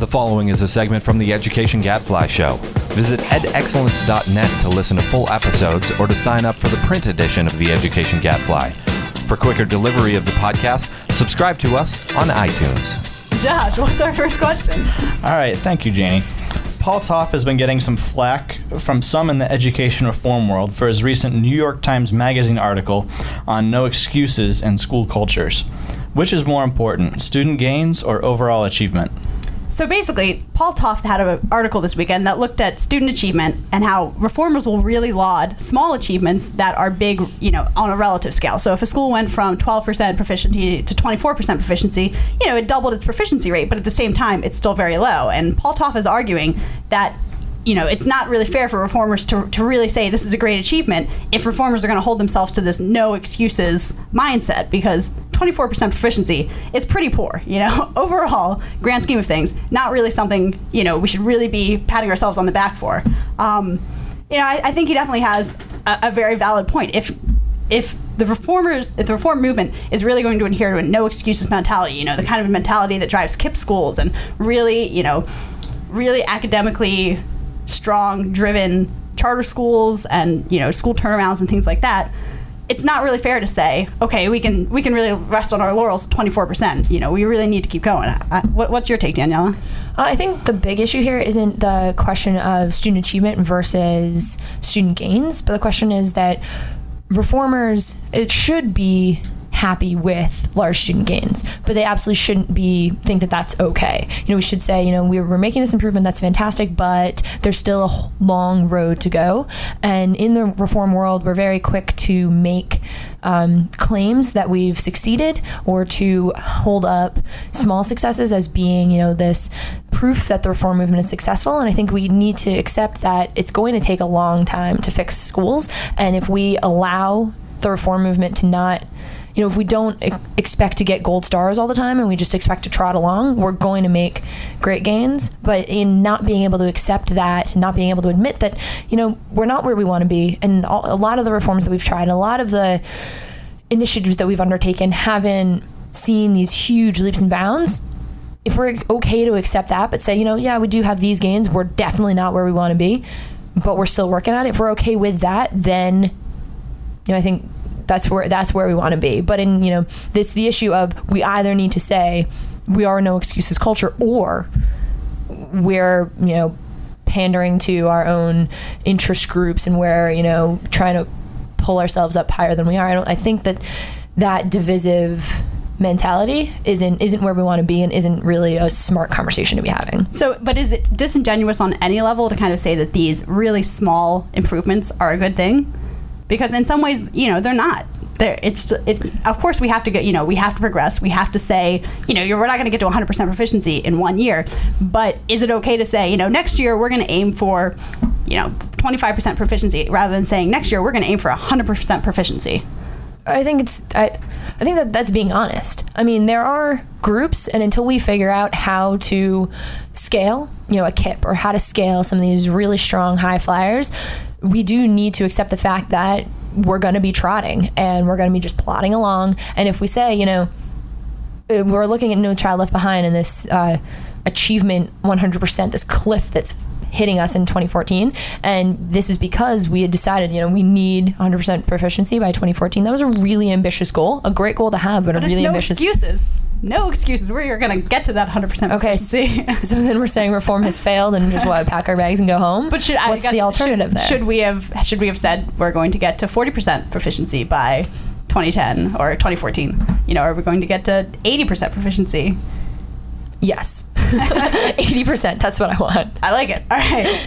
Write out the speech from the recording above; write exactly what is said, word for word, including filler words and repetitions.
following is a segment from the Education Gadfly Show. Visit ed excellence dot net to listen to full episodes or to sign up for the print edition of the Education Gadfly. For quicker delivery of the podcast, subscribe to us on iTunes. Josh, what's our first question? All right, thank you, Janie. Paul Toff has been getting some flack from some in the education reform world for his recent New York Times Magazine article on no excuses in school cultures. Which is more important, student gains or overall achievement? So basically, Paul Toff had an article this weekend that looked at student achievement and how reformers will really laud small achievements that are big, you know, on a relative scale. So if a school went from twelve percent proficiency to twenty-four percent proficiency, you know, it doubled its proficiency rate, but at the same time, it's still very low. And Paul Toff is arguing that, you know, it's not really fair for reformers to, to really say this is a great achievement if reformers are going to hold themselves to this no excuses mindset, because twenty-four percent proficiency is pretty poor, you know, overall, grand scheme of things, not really something, you know, we should really be patting ourselves on the back for. Um, you know, I, I think he definitely has a, a very valid point. If if the reformers, if the reform movement is really going to adhere to a no excuses mentality, you know, the kind of mentality that drives KIPP schools and really, you know, really academically strong, driven charter schools and, you know, school turnarounds and things like that, it's not really fair to say, okay, we can we can really rest on our laurels at twenty-four percent. You know, we really need to keep going. Uh, what, what's your take, Daniela? Uh, I think the big issue here isn't the question of student achievement versus student gains, but the question is that reformers, it should be happy with large student gains, but they absolutely shouldn't be think that that's okay. You know, we should say, you know, we're, we're making this improvement, that's fantastic, but there's still a long road to go. And in the reform world, we're very quick to make um, claims that we've succeeded or to hold up small successes as being, you know, this proof that the reform movement is successful. And I think we need to accept that it's going to take a long time to fix schools. And if we allow the reform movement to not, you know, if we don't e- expect to get gold stars all the time and we just expect to trot along, we're going to make great gains. But in not being able to accept that, not being able to admit that, you know, we're not where we want to be. And all, a lot of the reforms that we've tried, a lot of the initiatives that we've undertaken haven't seen these huge leaps and bounds. If we're okay to accept that, but say, you know, yeah, we do have these gains, we're definitely not where we want to be, but we're still working on it. If we're okay with that, then, you know, I think that's where that's where we want to be. But in, you know, this the issue of we either need to say we are a no excuses culture, or we're, you know, pandering to our own interest groups and we're, you know, trying to pull ourselves up higher than we are. I don't I think that that divisive mentality isn't isn't where we want to be and isn't really a smart conversation to be having. So, but is it disingenuous on any level to kind of say that these really small improvements are a good thing? Because in some ways, you know, they're not. They're, it's it, of course we have to get, you know, we have to progress. We have to say, you know, you're, we're not going to get to one hundred percent proficiency in one year. But is it okay to say, you know, next year we're going to aim for, you know, twenty-five percent proficiency rather than saying next year we're going to aim for one hundred percent proficiency? I think it's I, I think that that's being honest. I mean, there are groups, and until we figure out how to scale, you know, a KIPP or how to scale some of these really strong high flyers, we do need to accept the fact that we're going to be trotting and we're going to be just plodding along. And if we say, you know, we're looking at No Child Left Behind and this uh, achievement one hundred percent, this cliff that's hitting us in twenty fourteen, and this is because we had decided, you know, we need one hundred percent proficiency by twenty fourteen. That was a really ambitious goal, a great goal to have, but, but a really no ambitious. Excuses. No excuses. We're going to get to that one hundred percent proficiency. Okay, so then we're saying reform has failed and just what, pack our bags and go home? But should I What's guess, the alternative should, there? Should we have should we have said we're going to get to forty percent proficiency by twenty ten or twenty fourteen? You know, are we going to get to eighty percent proficiency? Yes. eighty percent. That's what I want. I like it. All right.